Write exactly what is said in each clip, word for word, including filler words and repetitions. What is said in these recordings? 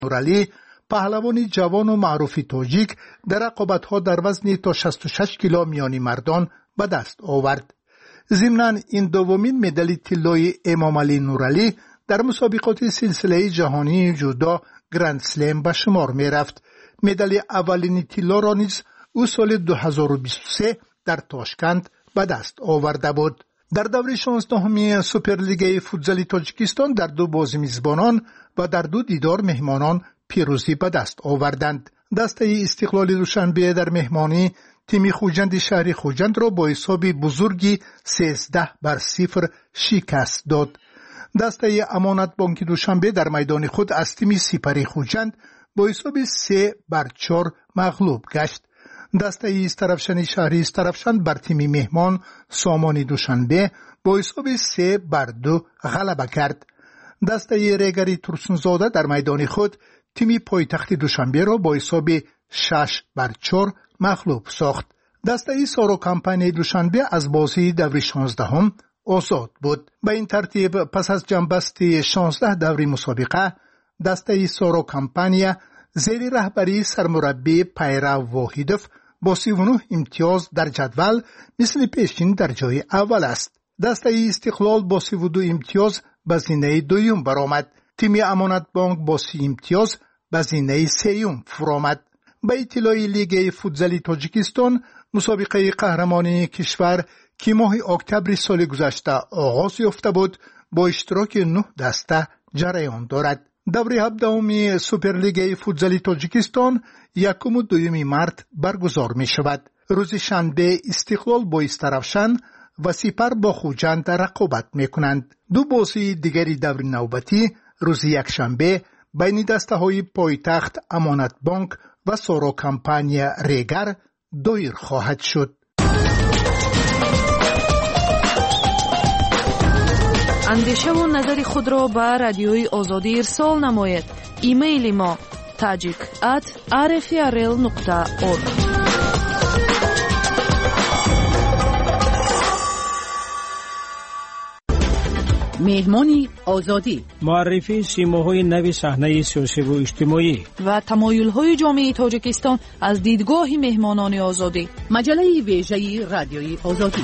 نورعلی پهلوانی جوان و معروف تاجیک در رقابت‌ها در وزن تا شصت و شش کیلو میانی مردان به دست آورد. ضمناً این دومین مدال طلای امامعلی نورعلی در مسابقات سلسله جهانی جودو گرند سلم به شمار می رفت. مدال اولین طلا را نیز او سال دو هزار و بیست و سه در تاشکند به دست آورده بود. در دور شانزدهمی سوپرلیگ فوتزال تاجیکستان در دو بازی میزبانان و در دو دیدار مهمانان پیروزی به دست آوردند. دسته استقلال دوشنبه در مهمانی تیم خوجند شهر خوجند را با حساب بزرگی سیزده بر صفر شکست داد. دسته امانت بانک دوشنبه در میدان خود از تیم سپری خوجند با حساب سه بر چهار مغلوب گشت. دسته استرفشن شهری استرفشن بر تیم مهمان سامان دوشنبه با حساب سه بر دو غلبه کرد. دسته ریگری ترسونزاده در میدان خود تیم پایتخت دوشنبه را با حساب شش بر چهار مغلوب ساخت. دسته سارو کمپانی دوشنبه از بازی دور شانزدهم آزاد بود. به این ترتیب پس از جنبست شانزده دوری مسابقه دسته سارو کمپانی زیر رهبری سرمربی پیرو واحدوف با سی و نه امتیاز در جدول مثل پیشین در جای اول است. دسته استقلال با سی و دو امتیاز به زینه دویم برآمد. تیم امانت بانک با سی امتیاز به زینه سیوم فرآمد. به اطلاع لیگ فوتزال تاجیکستان مسابقه قهرمانی کشور که ماه اکتبر سال گذشته آغاز یافته بود با اشتراک نه دسته جریان دارد. دور هفدهمی سوپرلیگ فوتزال تاجیکستان یکم و دوم مارس برگزار می شود. روز شنبه استقلال با استرفشن و سپر با خوجند رقابت می کنند. دو بازی دیگری دور نوبتی روز یکشنبه بین دسته های پایتخت امانت بانک و سارو کمپانی ریگر دایر خواهد شد. اندیشه و نظر خود را به رادیوی آزادی ارسال نمایید. ایمیل ما tajik at r f r l نقطه org. مهمانی آزادی، معرفی سیماهای نو صحنه سیاسی و اجتماعی و تمایل‌های جامعه تاجیکستان از دیدگاه مهمانان آزادی. مجله ویژه رادیوی آزادی.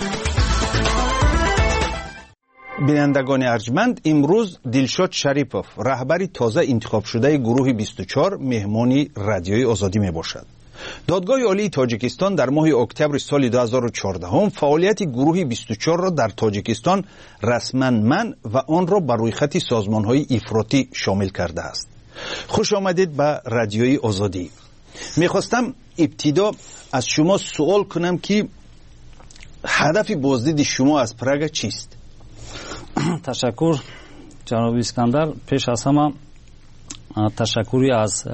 بینندگان ارجمند، امروز دلشاد شریپوف رهبر تازه انتخاب شده گروه بیست و چهار مهمانی رادیوی آزادی می باشد. دادگاه عالی تاجیکستان در ماه اکتبر سال دو هزار و چهارده هم فعالیت گروه بیست و چهار را در تاجیکستان رسما منع و آن را بر روی خط سازمان‌های افراطی شامل کرده است. خوش آمدید به رادیوی آزادی. می‌خواستم ابتدا از شما سوال کنم که هدف بازدید شما از پراگ چیست؟ تشکر جناب اسکندر. پیش از همه تشکری از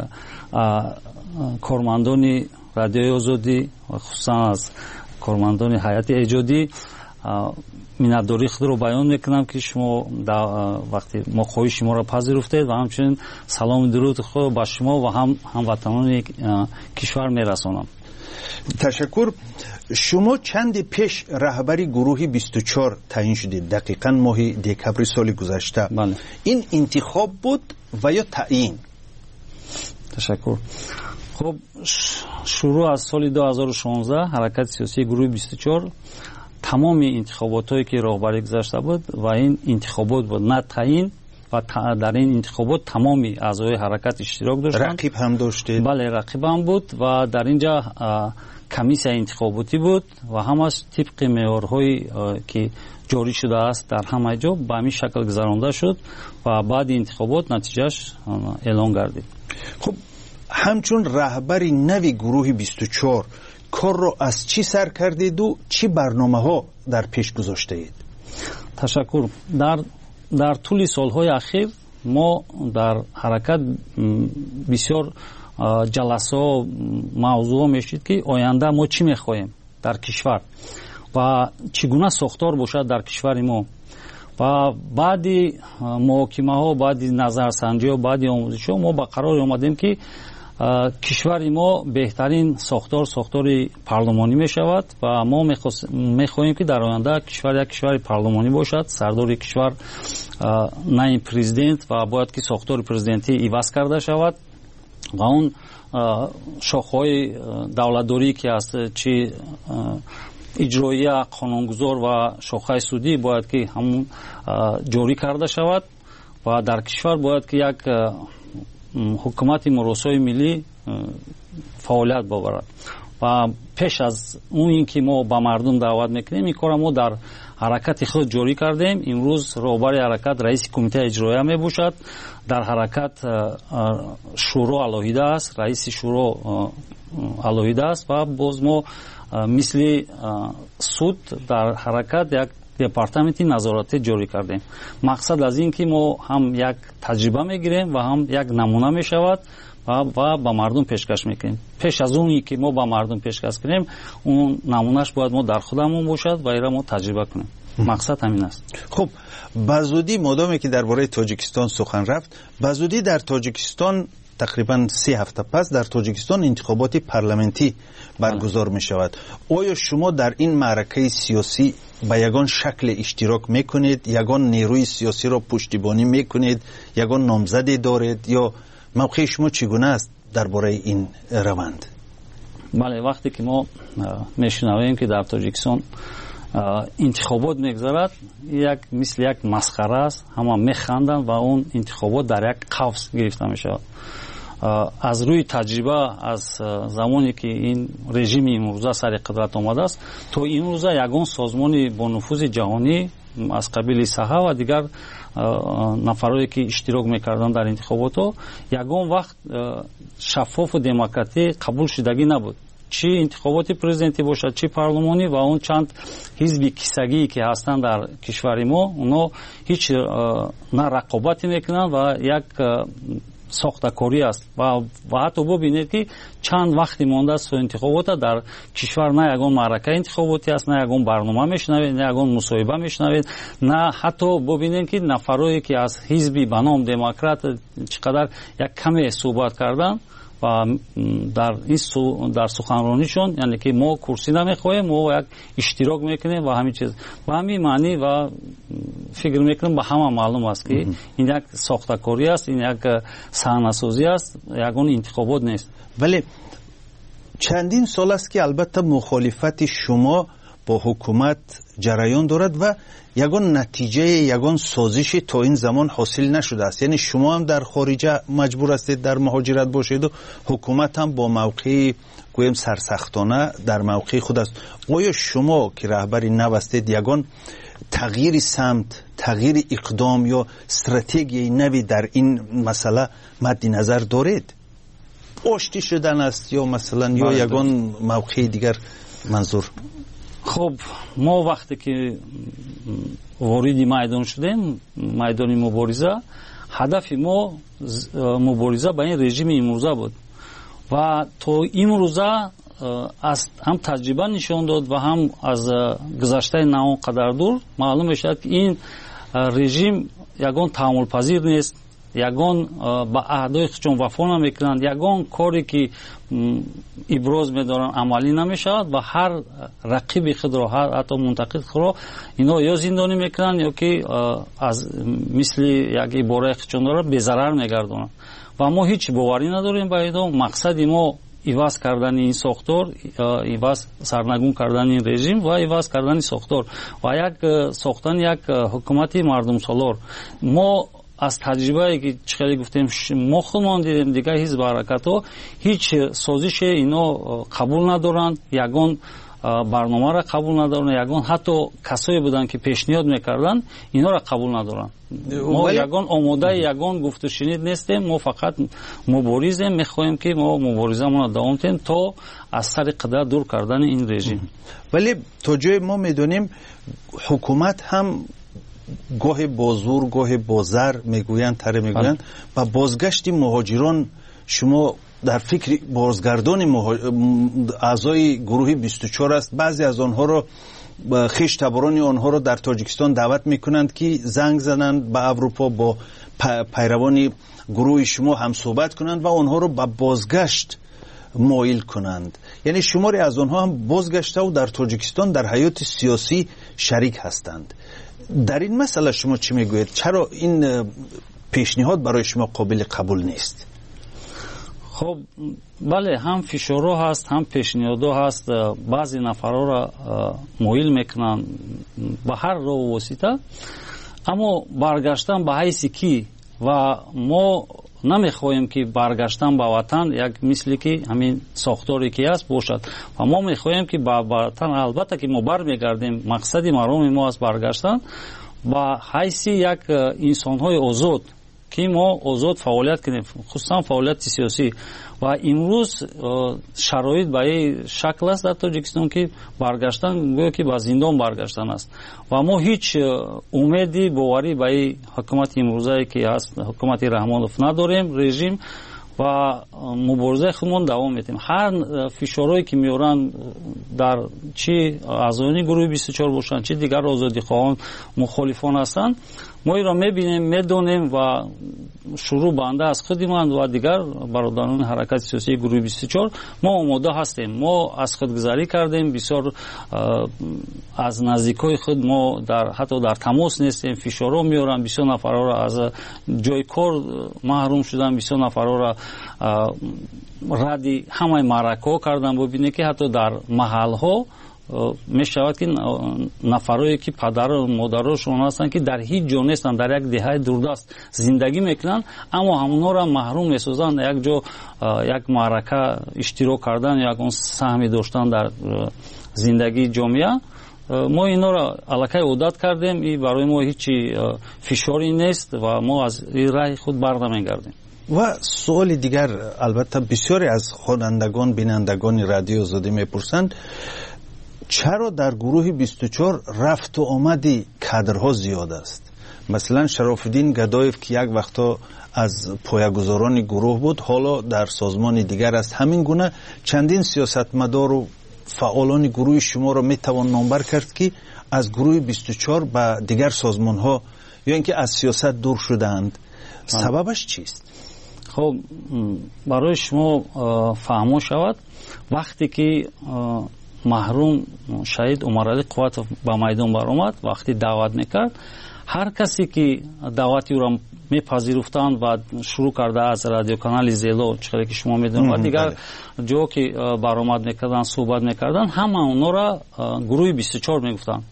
کارمندان رادیوی آزادی و خصوصا از کارمندان هیئت ایجادی منتداری خود رو بیان میکنم که شما وقتی ما خواهش شما را پذیرفتید و همچنین سلام درود خود با شما و هم هموطنان کشور میرسانم. تشکر. شما چند پیش رهبری گروه بیست و چهار تعیین شدید، دقیقاً ماه دکبر سال گذشته. بله. این انتخاب بود و یا تعیین؟ تشکر. خب شروع از سال دو هزار و شانزده حرکت سیاسی گروه بیست و چهار تمام انتخاباتی که راهبری گذاشته بود و این انتخابات بود نه تعیین و در این انتخابات تمامی اعضای حرکت اشتراک داشتند. رقیب هم داشتید؟ بله، رقیب هم بود و در اینجا کمیسیه انتخاباتی بود و همش طبق معیارهایی که جاری شده است در همه جا به همین شکل گذرانده شد و بعد انتخابات نتیجهش اعلان گردید. خب همچون رهبری نوی گروه بیست و چهار کار را از چی سر کردید و چی برنامه ها در پیش گذاشته اید؟ تشکر. در در طول سالهای اخیر ما در حرکت بسیار جلسه و موضوع میشید که آینده ما چی میخواهیم در کشور و چگونه ساختار باشد در کشور ما و بعدی محاکمه ها، بعدی نظرسنجی ها، بعدی آموزش ها ما به قرار آمدیم که کشور ما بهترین ساختار ساختار پارلمانی می شود و ما می خواهیم که در آینده کشور یک کشور پارلمانی باشد. سردار کشور نه پرزیدنت و باید که ساختار پرزیدنتی عوض کرده شود و اون شاخه‌های دولتداری که هست، چی اجرایی قانونگذار و شاخه سودی باید که همون جاری کرده شود و در کشور باید که یک حکومت مراسای ملی فعالیت ببرد. و پیش از اون اینکه ما با مردم دعوت میکنیم، این کار ما در حرکت خود جاری کردیم. امروز رهبر حرکت رئیس کمیته اجرایی می باشد. در حرکت شورا علاویده است، رئیس شورا علاویده است و باز ما مثل سود در حرکت یک دپارتمنتی نظارتی جاری کردیم. مقصد از این که ما هم یک تجربه میگیریم و هم یک نمونه میشود و و با مردم پیشکش میکنیم. پیش از اونی که ما با مردم پیشکش کنیم، اون نمونهش باید ما در خودمون باشد و ایرا ما تجربه کنیم. مقصد همین است. خب بزودی مادامی که درباره تاجیکستان سخن رفت، بزودی در تاجیکستان تقریبا سه هفته پس در تاجیکستان انتخابات پارلمانتی برگزار می شود. آیا شما در این معرکه سیاسی با یگان شکل اشتراک میکنید؟ یگان نیروی سیاسی را پشتیبانی میکنید؟ یگان نامزدی دارید؟ یا موقع شما چگونه است درباره این روند؟ بله، وقتی که ما میشنویم که در تاجیکستان انتخابات میگذرد، یک مثل یک مسخره است، همه میخندند و اون انتخابات در یک قفس گرفته میشود. از روی تجربه از زمانی که این رژیم امروزه سر قدرت آمده است تا این روزه یگان سازمان با نفوذ جهانی از قبیل صحه و دیگر نفرایی که اشتراک میکردن در انتخابات ها یگان وقت شفاف و دموکراتی قبول شدگی نبود، چی انتخابات پرزیدنتی باشد چی پارلمانی. و اون چند حزب کیسگی که هستند در کشور ما، اونا هیچ نه رقابتی میکنن و یک ساختکاری است و و حتی ببینید که چند وقتی مانده است انتخابات در کشور نه یگان معرکه انتخاباتی است، نه یگان برنامه میشنوید، نه یگان مصاحبه میشنوید، نه حتی ببینید که نفرایی که از حزبی به نام دموکرات چقدر یک کمی صحبت کردن و در این سو در سخنرانیشون، یعنی که ما کرسی نمیخوایم، ما یک اشتراک میکنیم و همین چیز و همین معنی و فکر میکنم به همه معلوم است که این یک ساختکاری است، این یک صحنه‌سازی است، یگان انتخابات نیست. ولی چندین سال است که البته مخالفت شما با حکومت جریان دارد و یگان نتیجه یگان سازش تا این زمان حاصل نشده است. یعنی شما هم در خارج مجبور هستید در مهاجرت باشید و حکومت هم با موقع گویم سرسختانه در موقع خود است. آیا شما که رهبری نو هستید یگان تغییر سمت، تغییر اقدام یا استراتژی نوی در این مسئله مد نظر دارید؟ آشتی شدن است یا مثلا یا یگان موقع دیگر منظور؟ خب ما وقتی که وارد میدان شدیم، میدان مبارزه، هدف ما مبارزه با این رژیم امروزه بود و تا امروزه از هم تجربه نشان داد و هم از گذشته نه قدر دور معلوم میشد که این رژیم یگان تحمل پذیر نیست، یگان با عهدهای خودشون وفا نمیکنند، یگان کاری که ابراز میدارن عملی نمیشود و هر رقیب خود را، هر حتی منتقد خود را اینا یا زندانی میکنند یا که از مثل یک عباره خودشون را به ضرر میگردونند و ما هیچ باوری نداریم با اینا. مقصد ما ایواز کردن این ساختار، ایواز سرنگون کردن این رژیم و ایواز کردن ساختار و یک ساختن یک حکومتی مردم سالار. ما از تجربه که چقدر گفتیم ما خودمان دیدیم دیگه حزب حرکت ها هیچ سازش اینا قبول ندارند، یگان برنامه را قبول ندارند، یگان حتی کسایی بودن که پیشنهاد میکردن اینا را قبول ندارند. ما یگان آماده یگان گفت و شنید نیستیم، ما فقط مبارزیم، میخواهیم که ما مبارزمون را دوام دهیم تا از سر قدرت دور کردن این رژیم. ولی تا جای ما میدونیم حکومت هم گاه بازور گاه بازر میگویند تره میگویند با بازگشت مهاجران شما در فکر بازگردان مهاج... اعضای گروه بیست و چهار است. بعضی از آنها را خویش تبران آنها را در تاجیکستان دعوت میکنند که زنگ زنند به اروپا با پیروان گروه شما هم صحبت کنند و آنها را به بازگشت مایل کنند. یعنی شماری از آنها هم بازگشته و در تاجیکستان در حیات سیاسی شریک هستند. در این مسئله شما چی میگویید؟ چرا این پیشنهاد برای شما قابل قبول نیست؟ خب خب بله، هم فشارها هست، هم پیشنهادها هست. بعضی نفرها را مویل میکنن به هر راه و واسطه، اما برگشتن به حیث کی و ما نمیخواهیم که برگشتن به وطن یک مثلی که همین ساختاری که است باشد و ما میخواهیم که به وطن، البته که ما برمیگردیم، مقصد مرام ما است برگشتن به حیث یک انسانهای آزاد که ما آزاد فعالیت کنیم، خصوصا فعالیت سیاسی. و امروز شرایط به این شکل است در تاجیکستان که برگشتن گویا که به زندان برگشتن است و ما هیچ امیدی باوری به این حکومت امروزی که هست، حکومت رحمانوف نداریم رژیم و مبارزه خودمون دوام میدیم. هر فشارهایی که میارن در چی اعضایان گروه بیست و چهار باشن چی دیگر آزادی خواهان مخالفان هستند، ما این را میبینیم، میدونیم و شروع بنده از خودمان و دیگر برادران حرکت سیاسی گروه بیست و چهار ما آماده هستیم. ما از خودگذری کردیم، بسیار از نزدیکای خود ما در حتی در تماس نیستیم. فشارها میارن، بسیار نفرها را از جای کار محروم شدن، بسیار نفرها را ردی همه معرکه کردن. ببینید که حتی در محل ها می شود که نفرایی که پدر و مادرشون هستند که در هیچ جا نیستند، در یک دهه دوردست زندگی میکنن، اما همونها را محروم میسازند یک جا یک معرکه اشتراک کردن یا یک اون سهمی داشتن در زندگی جامعه. ما اینا را الکی عادت کردیم، این برای ما هیچ فشاری نیست و ما از این راه خود برنمیگردیم. و سوال دیگر، البته بسیاری از خوانندگان بینندگان رادیو آزادی میپرسند چرا در گروه بیست و چهار رفت و آمدی کادرها زیاد است؟ مثلا شرافالدین گدایف که یک وقتا از پایه‌گذاران گروه بود، حالا در سازمان دیگر است. همین گونه چندین سیاستمدار و فعالان گروه شما را میتوان نامبر کرد که از گروه بیست و چهار به دیگر سازمان ها یا اینکه از سیاست دور شدند. سببش چیست؟ خب برای شما فهمو شود، وقتی که محروم شهید عمرعلی قواتов به میدان برآمد، وقتی دعوت میکرد، هر کسی که دعوتی او را میپذیرفتند و شروع کرده از رادیو کانال زیلو چقدر که شما میدونید و دیگر جا که برآمد میکردن صحبت میکردن، همه اونا را گروه بیست و چهار میگفتند.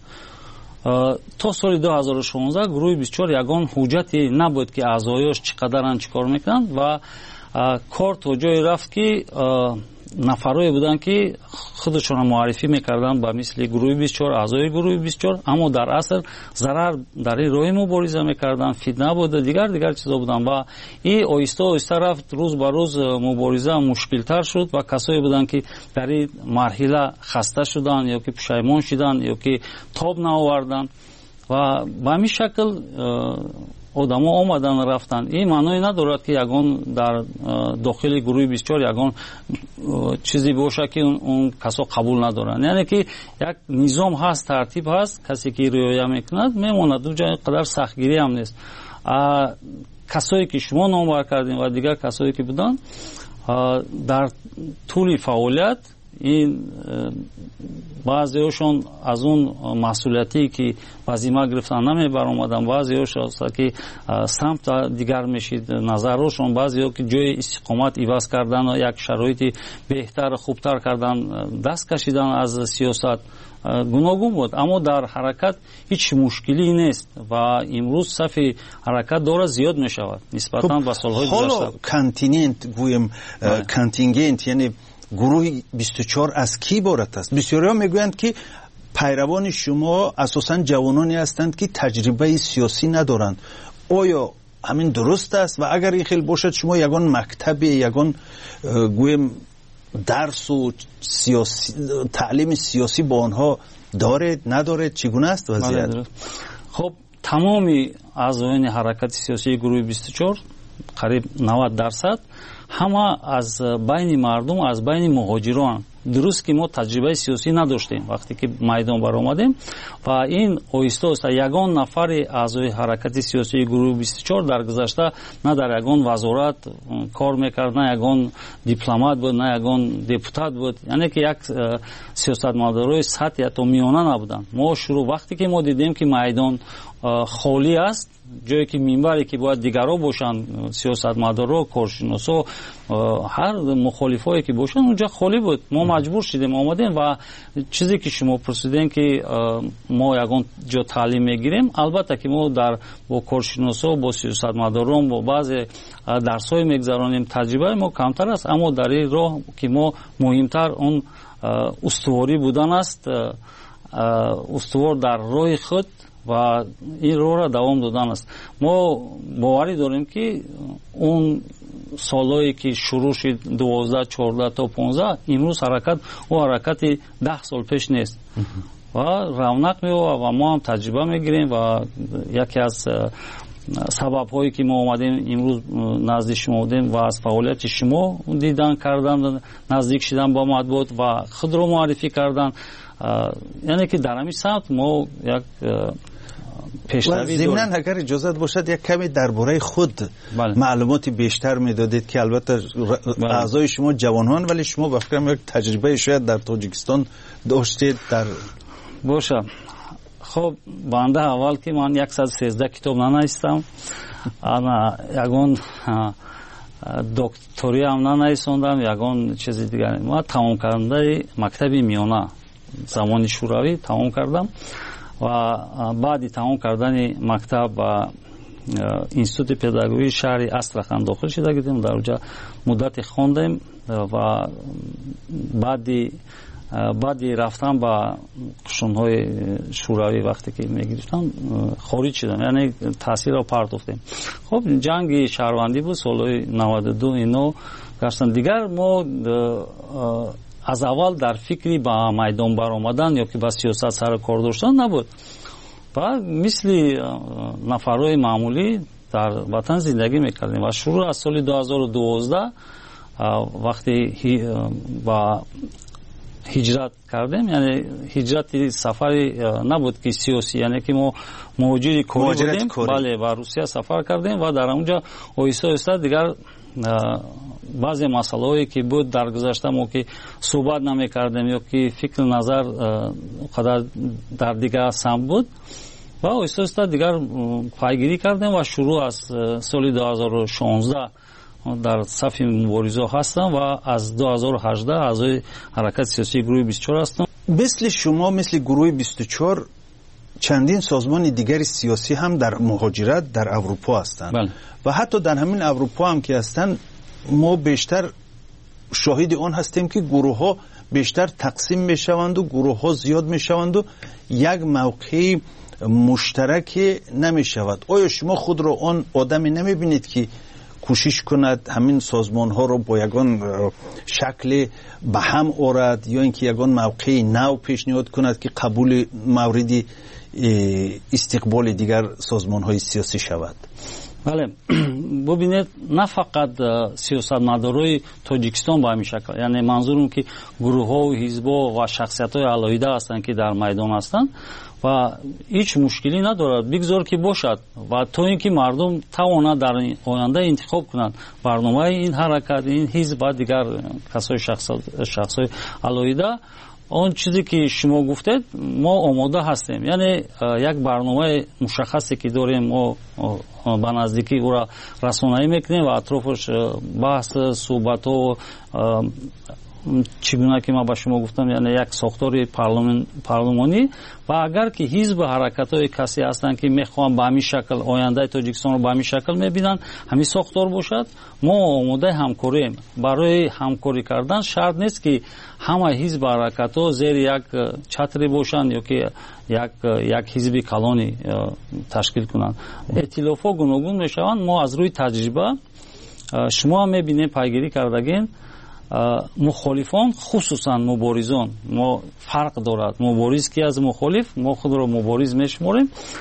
تا سال دو هزار و شانزده گروه بیست و چهار یگان حجتی نبود که اعضایش چقدرن چیکار میکنند و کار تا جای رفت که نفرایی بودن که خودشون معرفی میکردن با مثل گروه بیست و چهار، اعضای گروه بیست و چهار، اما در اصل ضرر در این راه مبارزه میکردن، فتنه بود، دیگر دیگر چیزا بودن و این آیسته آیسته رفت، روز به روز مبارزه مشکل تر شد و کسایی بودن که در این مرحله خسته شدن یا که پشیمان شدن یا که تاب نآوردن و به همین شکل آدم ها آمدن رفتن. این معنی ندارد که یگان در داخل گروه بیست و چهار یگان چیزی باشه که اون, اون کسا قبول ندارن، یعنی که یک نظام هست، ترتیب هست، کسی که رعایت میکند میماند، دو جای قدر سختگیری هم نیست. کسایی که شما نامبر کردین و دیگر کسایی که بودن در طول فعالیت، این بعضیشون از اون مسئولیتی که وظیفه گرفتن نمی برآمدن، بعضیشون که سمت دیگر میشید نظرشون، بعضیا که جای استقامت عوض کردن و یک شرایطی بهتر خوبتر کردن دست کشیدن از سیاست، گوناگون بود. اما در حرکت هیچ مشکلی نیست و امروز صف حرکت داره زیاد می شود نسبتا به سالهای گذشته. حالا کانتیننت گویم کانتینگنت یعنی گروه بیست و چهار از کی عبارت است؟ بسیارها میگویند که پیروان شما اساساً جوانانی هستند که تجربه سیاسی ندارند. آیا همین درست است؟ و اگر این خیلی باشد شما یگان مکتب یگان گویم درس و سیاسی تعلیم سیاسی با آنها دارید ندارید؟ چگونه است وضعیت؟ خب تمامی اعضایان حرکت سیاسی گروه بیست و چهار قریب نود درصد همه از بین مردم، از بین مهاجران дуруст ки мо таҷрибаи сиёсӣ надоштем вақте ки майдон баромадем ва ин оҳиста оҳиста ягон нафари аъзои ҳаракати сиёсии гурӯҳи бисту чор дар гузашта на дар ягон вазорат кор мекард, на ягон дипломат буд, на ягон депутат буд, яъне ки як сиёсатмадорои сатҳи ҳатто миёна набуданд. мо шурӯъ вақте ки мо дидем ки майдон холӣ аст, ҷое ки минбаре ки бояд дигаро бошанд, сиёсатмадоро, коршиносо, ҳар мухолифое ки бошанд, унҷа холӣ буд. мо маҷбур шудем омадем ва чизе ки шумо пурсидем ки мо ягон ҷо таълим мегирем, албатта ки мо дар бо коршиносо, бо сиёсатмадорон, бо баъзе дарсҳое мегзаронем, таҷрибаи мо камтар аст, аммо дар ин роҳ ки мо муҳимтар он устуворӣ будан аст, устувор дар роҳи худ ва ин роҳро давом додан аст. мо боварӣ дорем ки он солҳое ки шурӯъ шуд дувоздаҳ чордаҳ то понздаҳ, имрӯз ҳаракат о ҳаракати даҳ сол пеш нест ва равнақ меёбад ва мо ҳам таҷриба мегирем ва яке аз сабабҳое ки мо омадем имрӯз назди шумо будем ва аз фаъолияти шумо дидан кардан, наздик шудан ба матбуот ва худро муаррифӣ кардан, яъне ки дар ҳамин самт мо як пешравӣ дорем. зимнан агар иҷозат бошад як каме дар бораи худ маълумоти бештар медодед ки албатта аъзои шумо ҷавонҳоанд, вале шумо ба фикрам як таҷрибаи шояд дар Тоҷикистон доштед. дар боша хоб банда аввал ки ман яксад и сездаҳ китоб нанавистам, ана ягон докториам нанависондам, ягон чизи дигар. ман тамомкарандаи мактаби миёна замони шӯравӣ тамом кардам ва баъди тамом кардани мактаб ба институти педагогии шаҳри Астрахан дохил шуда будем, дар онҷа муддате хондем ва баъди баъди рафтан ба қушунҳои шӯравӣ вақте ки мегирифтам хориҷ шудам, яъне таъсирро партофтем. хоб ҷанги шаҳрвандӣ буд, солҳои наваду ду ино гаштан. дигар мо аз аввал дар фикри ба майдон баромадан ё ки ба сиёсат сар кор доштан набуд. ва мисли нафарҳои маъмулӣ дар ватан зиндагӣ мекардем ва шурӯъ аз соли ду ҳазору дувоздаҳ вақте ба ҳиҷрат кардем, яъне ҳиҷрати сафари набуд ки сиёсӣ, яъне ки мо муҳоҷири корӣ будем, бале ба Русия сафар кардем ва дар онҷа оҳиста оҳиста дигар баъзе масъалаҳое ки буд дар гузашта мо ки суҳбат намекардем ё ки фикру назар қадар дар дигар самт буд ва оҳиста оҳиста дигар пайгирӣ кардем ва шурӯъ аз соли ду ҳазору шонздаҳ дар сафи мубориза ҳастам ва аз ду ҳазору ҳаждаҳ аъзои ҳаракати сиёсии гурӯҳи бисту чор ҳастам. мисли шумо, мисли гурӯҳи бисту чор чандин созмони дигари сиёсӣ ҳам дар муҳоҷират дар аврупо ҳастанд ва ҳатто дар ҳамин аврупо ҳам ки ҳастанд, мо бештар шоҳиди он ҳастем ки гурӯҳҳо бештар тақсим мешаванду гурӯҳҳо зиёд мешаванду як мавқеи муштараке намешавад. оё шумо худро он одаме намебинед ки кӯшиш кунад ҳамин созмонҳоро бо ягон шакле ба ҳам орад ё ин ки ягон мавқеи нав пешниҳод кунад ки қабули мавриди истиқболи дигар созмонҳои сиёсӣ шавад? бале, бубинед, на фақат сиёсатмадорои Тоҷикистон ба ҳамин шакл, яъне манзурум ки гурӯҳҳо, ҳизбҳо ва шахсиятҳои алоҳида ҳастанд ки дар майдон ҳастанд ва ҳеҷ мушкилӣ надорад, бигзор ки бошад ва то ин ки мардум тавонад дар оянда интихоб кунад барномаи ин ҳаракат, ин ҳизб ва дигар касои шахсҳои алоҳида. он чизе ки шумо гуфтед, мо омода ҳастем, яъне як барномаи мушаххасе ки дорем, мо ба наздикӣ ӯро расонавӣ мекунем ва атрофаш баҳс, суҳбатҳо, чӣ гуна ки ман ба шумо гуфтам, яъне як сохтори парлумонӣ ва агар ки ҳизбу ҳаракатҳои касе ҳастанд ки мехоҳанд ба ҳамин шакл ояндаи Тоҷикистонро ба ҳамин шакл мебинанд, ҳамин сохтор бошад, мо омодаи ҳамкорем. барои ҳамкорӣ кардан шарт нест ки ҳама ҳизбу ҳаракатҳо зери як чатре бошанд ё ки як як ҳизби калони ташкил кунанд. эътилофҳо гуногун мешаванд. мо аз рӯи таҷриба, шумо ҳам мебинем, пайгирӣ кардагин, мухолифон, хусусан муборизон, мо фарқ дорад. мубориз ки аз мухолиф, мо худро мубориз мешуморем.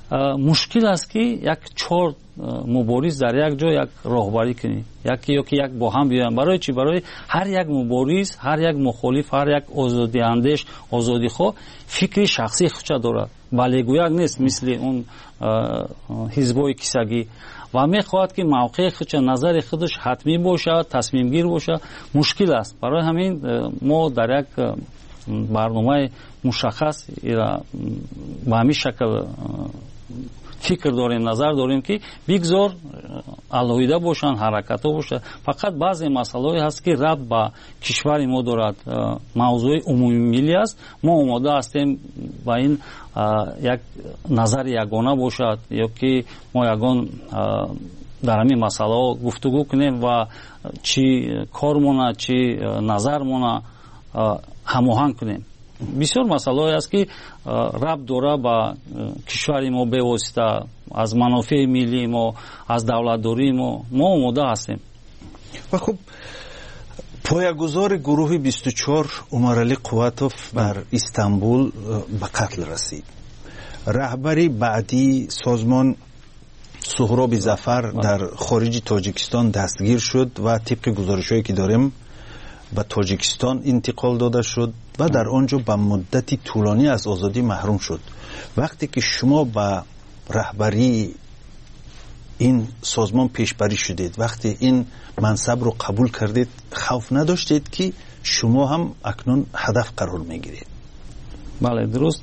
мушкил аст ки як чор мубориз дар як ҷо як роҳбарӣ кунӣ яке ё ки як бо ҳам биёянд. барои чӣ? барои ҳар як мубориз, ҳар як мухолиф, ҳар як озодиандеш, озодихоҳ фикри шахсии худша дорад, балегӯяк нест мисли он ҳизбҳои кисагӣ ва мехоҳад ки мавқеи худша, назари худаш ҳатмӣ бошад, тасмимгир бошад. мушкил аст. барои ҳамин мо дар як барномаи мушаххас ба ҳамин шакл фикр дорем, назар дорем ки бигзор алоҳида бошанд, ҳаракатҳо бошанд. фақат баъзе масъалаҳое ҳаст ки рабт ба кишвари мо дорад, мавзӯи умумимиллӣ аст. мо омода ҳастем ба ин як назари ягона бошад ё ки мо ягон дар ҳамин масъалаҳо гуфтугӯ кунем ва чӣ кормона, чӣ назармона ҳамоҳанг кунем. бисёр масъалаҳое аст ки рабт дора ба кишвари мо бевосита, аз манофеи миллии мо, аз давлатдории мо. мо омода ҳастем. ва хуб, поягузори гурӯҳи бисту чор Умаралӣ Қувватов дар Истанбул ба қатл расид. раҳбари баъдии созмон Суҳроби Зафар дар хориҷи Тоҷикистон дастгир шуд ва тибқи гузоришҳое ки дорем ба Тоҷикистон интиқол дода шуд ва дар он ҷо ба муддати тӯлонӣ аз озодӣ маҳрум шуд. вақте ки шумо ба раҳбарии ин созмон пешбарӣ шудед, вақте ин мансабро қабул кардед, хавф надоштед ки шумо ҳам акнун ҳадаф қарор мегиред? бале, дуруст.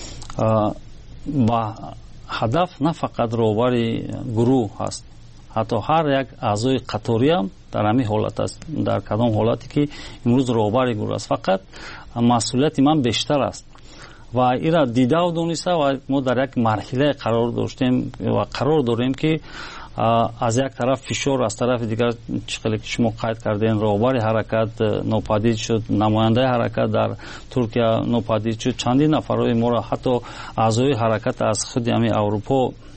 ба ҳадаф на фақат роҳбари гурӯҳ ҳаст, ҳатто ҳар як аъзои қаторӣ ҳам дар ҳамин ҳолат аст, дар кадом ҳолате ки имрӯз роҳбари гурӯҳ аст. фақат масъулияти ман бештар аст ва ира дидау дониста ва мо дар як марҳилае қарор доштем ва қарор дорем ки аз як тараф фишор, аз тарафи дигар чиқале ки шумо қайд кардем, роҳбари ҳаракат нопадид шуд, намояндаи ҳаракат дар Туркия нопадид шуд. чандин нафарои моро ҳатто аъзои ҳаракат аз худи ҳамин Аврупо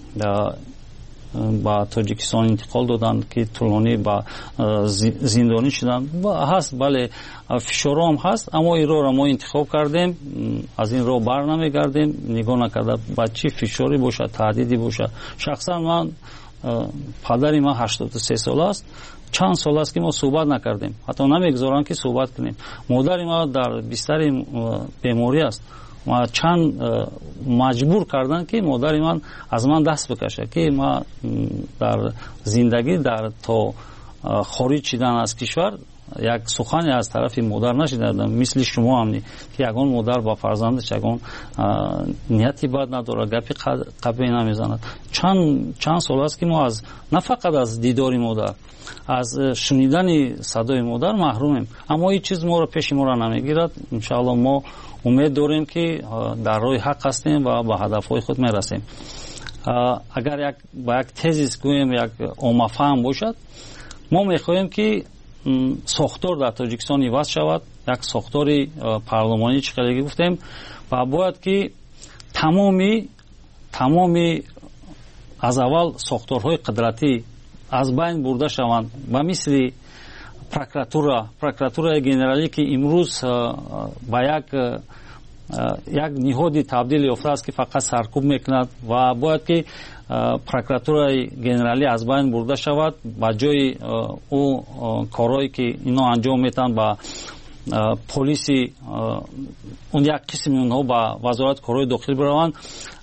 ба Тоҷикистон интиқол доданд ки тӯлонӣ ба зиндонӣ шуданд. ҳаст, бале, фишорҳо ҳам ҳаст, аммо ин роҳро мо интихоб кардем, аз ин роҳ бар намегардем, нигоҳ накарда ба чӣ фишорӣ бошад, таҳдиди бошад. шахсан ман, падари ман ҳаштоду се сол аст, чанд сол аст ки мо суҳбат накардем, ҳатто намегузоранд ки суҳбат кунем. модари ман дар бистари беморӣ аст. чанд маҷбур кардан ки модари ман аз ман даст бикашад ки ман дар зиндагӣ дар то хориҷ шидан аз кишвар як сухане аз тарафи модар нашидам, мисли шумо ҳам ки ягон модар ба фарзандаш ягон нияти бад надорад, гапи қабе намезанад. чанд чанд сол аст ки мо аз на фақат аз дидори модар, аз шунидани садои модар маҳрумем, аммо ин чиз моро пеши моро намегирад. иншоалло мо умед дорем ки дар роҳи ҳақ ҳастем ва ба ҳадафҳои худ мерасем. агар як ба як тезис гӯем, як оммафаҳм бошад, мо мехоҳем ки сохтор дар Тоҷикистон иваз шавад, як сохтори парлумонӣ, чӣ қадar гуфтем, ва бояд ки тамоми тамоми аз аввал сохторҳои қудратӣ аз байн бурда шаванд, ба мисли прокуратура, прокуратураи генералӣ ки имрӯз ба як як ниҳоди табдил ёфтааст ки фақат саркӯб мекунад ва бояд ки прокуратураи генералӣ аз байн бурда шавад, ба ҷои ӯ корое ки ино анҷом метаванд ба полиси он як қисми онҳо ба вазорати корҳои дохилӣ бираванд,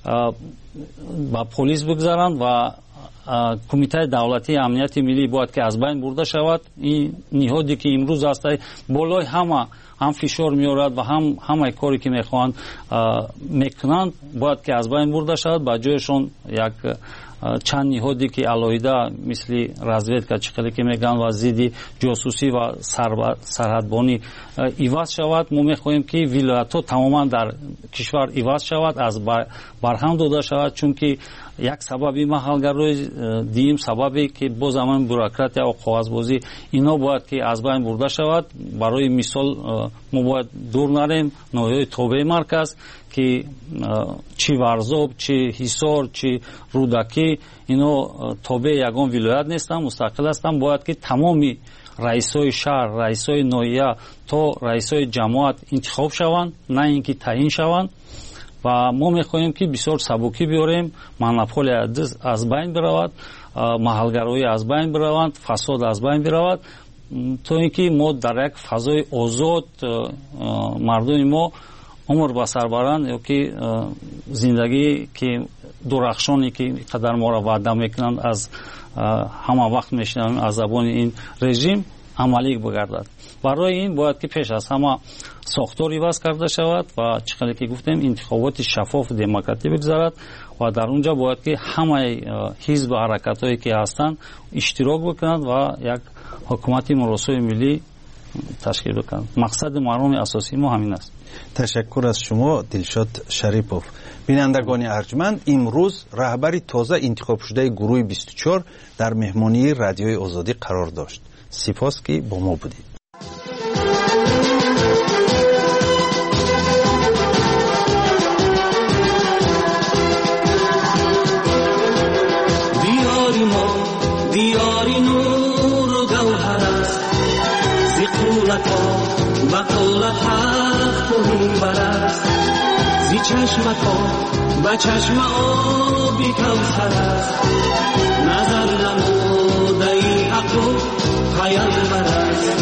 ба полис бигзаранд ва кумитаи давлатии амнияти миллӣ бояд ки аз байн бурда шавад. ин ниҳоде ки имрӯз аст болои ҳама ҳам фишор меорад ва ҳам ҳамаи коре ки мехоҳанд мекунанд бояд ки аз байн бурда шавад. ба ҷояшон як чанд ниҳоде ки алоҳида мисли разведка, чӣ қадar ки мегӯянд, ва зидди ҷосусӣ ва сарҳадбонӣ иваз шавад. мо мехоҳем ки вилоятҳо тамоман дар кишвар иваз шавад, аз барҳам дода шавад, чунки як сабаби маҳалгарои диим сабабе ки боз ҳамон бюрократия ва коғазбозӣ ино бояд ки аз байн бурда шавад. барои мисол мо бояд дур нарем ноҳияи тобеи марказ ки чӣ варзоб, чӣ ҳисор, чӣ рӯдакӣ, ино тобеи ягон вилоят нестанд, мустақил ҳастанд. бояд ки тамоми раисои шаҳр, раисои ноҳия то раисои ҷамоат интихоб шаванд, на ин ки таъин шаванд. و ما میخواهیم که بسیار سبکی بیاریم، монополия از بین برود، محلگرایی از بین برود، فساد از بین برود، تا اینکه ما در یک فضای آزاد مردم ما عمر به سر برند، یا که زندگی که درخشانی که قدر ما را وعده میکنند از همه وقت میشنویم از زبان این رژیم عملی بگردد. برای این باید که پیش از همه ساختاری وضع کرده شود و چقدر که گفتیم انتخابات شفاف دموکراتیک بگذارد و در اونجا باید که همه حزب و حرکت هایی که هستند اشتراک بکنند و یک حکومت مراسای ملی تشکیل بکنند. مقصد مهم اساسی ما همین است. تشکر از شما دلشاد شریپوف. بینندگان ارجمند، امروز رهبر تازه انتخاب شده گروه بیست و چهار در مهمانی رادیوی آزادی قرار داشت. سپاس که با ما بودید. دیاری ما دیاری نور و گوهر است، زی قولت ها و قولت حق و منبر است، زی چشمت ها و چشم آبی کوثر است، نظر نموده ای حق و پیامبر است.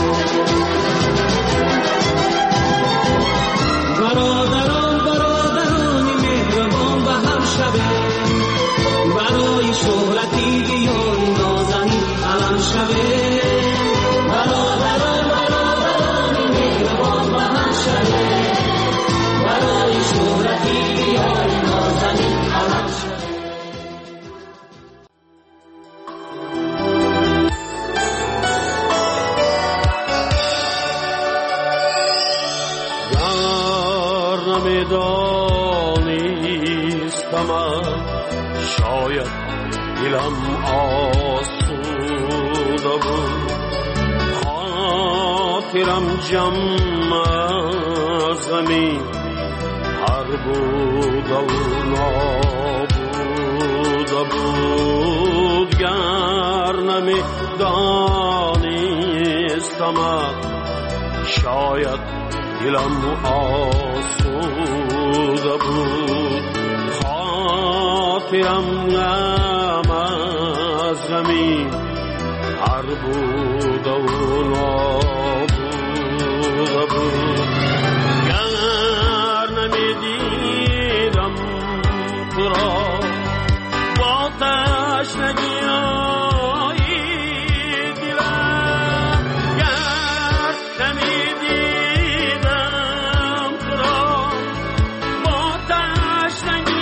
برادران برادرانی مهربان و هم شبه، برای شهرتی بیان نازنین علم شبه. برادران برادرانی مهربان و هم شبه، برای شهرتی بیان نازنین علم شبه. دانستم شاید دلم آسوده بود، خاطرم جمع از غمی هر بود و نابوده بود. گر نمی دانستم شاید دلم آسوده بود، خاطرم غم از غمی هر بود و نابوده بود. گر نمیدیدم تو را با تشنگی دلم، گر نمیدیدم تو را با تشنگی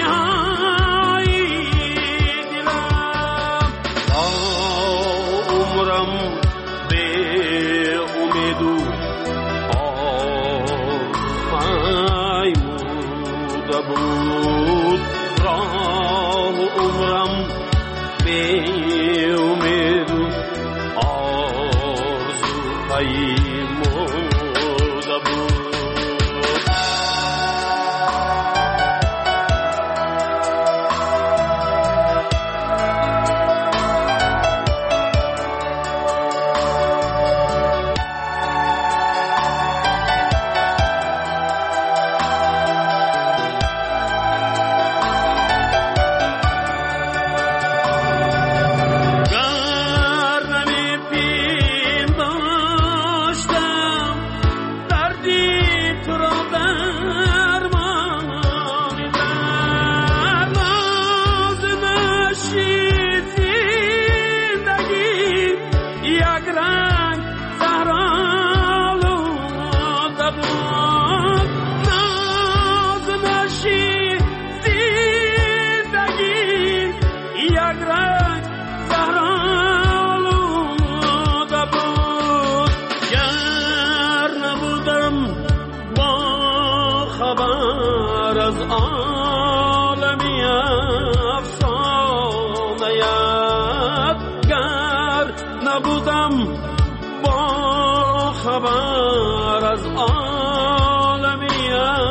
دلم، تا عمرم به امید و آرمایموده بود، راه عمرم به امید و آرزو پیموده بود. خبر از عالمی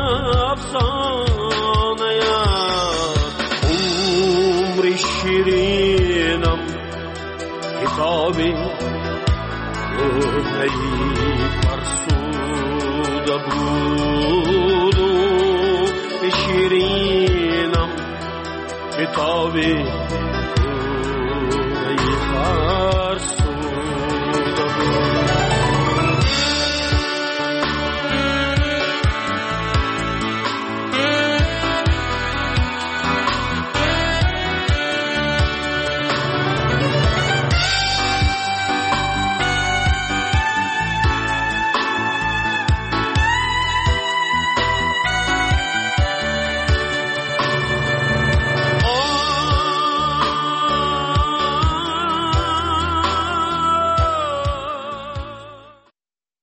افسانه‌ات، عمر شیرینم کتابی کهنه‌ای فرسوده بود و شیرینم کتاب ای خرس